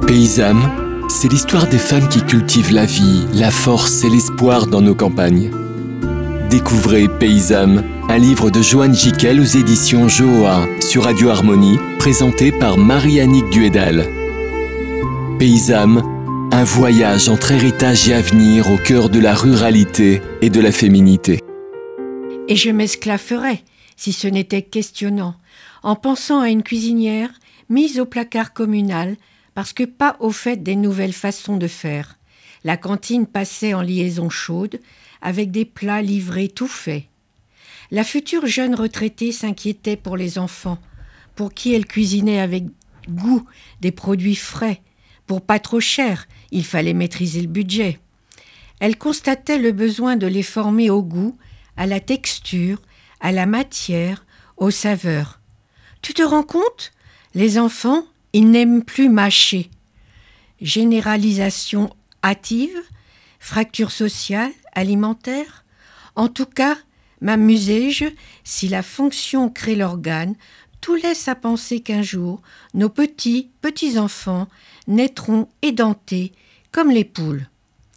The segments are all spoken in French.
Paysanne, c'est l'histoire des femmes qui cultivent la vie, la force et l'espoir dans nos campagnes. Découvrez Paysanne, un livre de Joanne Jiquel aux éditions Joa sur Radio Harmonie, présenté par Marie-Annick Duédal. Paysanne, un voyage entre héritage et avenir au cœur de la ruralité et de la féminité. Et je m'esclafferais, si ce n'était questionnant, en pensant à une cuisinière mise au placard communal parce que pas au fait des nouvelles façons de faire. La cantine passait en liaison chaude avec des plats livrés tout faits. La future jeune retraitée s'inquiétait pour les enfants, pour qui elle cuisinait avec goût des produits frais. Pour pas trop cher, il fallait maîtriser le budget. Elle constatait le besoin de les former au goût, à la texture, à la matière, aux saveurs. Tu te rends compte ? Les enfants, ils n'aiment plus mâcher. Généralisation hâtive, fracture sociale, alimentaire. En tout cas, m'amusais-je, si la fonction crée l'organe, tout laisse à penser qu'un jour, nos petits-enfants naîtront édentés comme les poules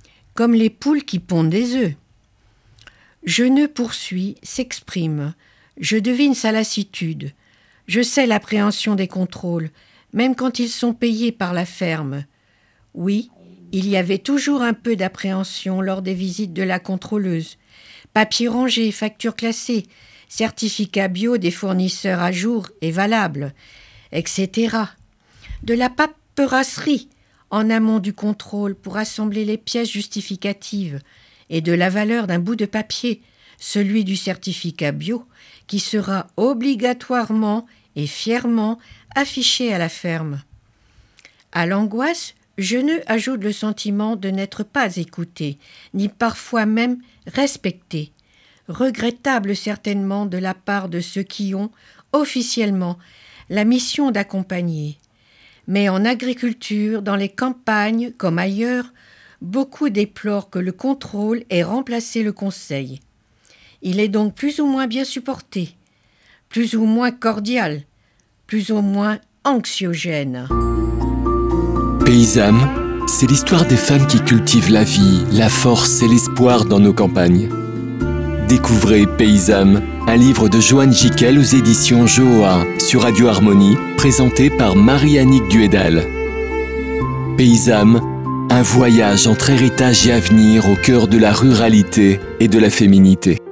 qui pondent des œufs. Je ne poursuis, s'exprime, je devine sa lassitude, je sais l'appréhension des contrôles, même quand ils sont payés par la ferme. Oui, il y avait toujours un peu d'appréhension lors des visites de la contrôleuse. Papier rangé, factures classées, certificats bio des fournisseurs à jour et valables, etc. De la paperasserie en amont du contrôle pour assembler les pièces justificatives et de la valeur d'un bout de papier, celui du certificat bio, qui sera obligatoirement et fièrement affiché à la ferme. À l'angoisse, je ne ajoute le sentiment de n'être pas écouté, ni parfois même respecté, regrettable certainement de la part de ceux qui ont, officiellement, la mission d'accompagner. Mais en agriculture, dans les campagnes comme ailleurs, beaucoup déplorent que le contrôle ait remplacé le conseil. Il est donc plus ou moins bien supporté, plus ou moins cordial, plus ou moins anxiogène. Paysanne, c'est l'histoire des femmes qui cultivent la vie, la force et l'espoir dans nos campagnes. Découvrez Paysanne, un livre de Joanne Jiquel aux éditions Joa sur Radio Harmonie, présenté par Marie-Annick Duédal. Paysanne, un voyage entre héritage et avenir au cœur de la ruralité et de la féminité.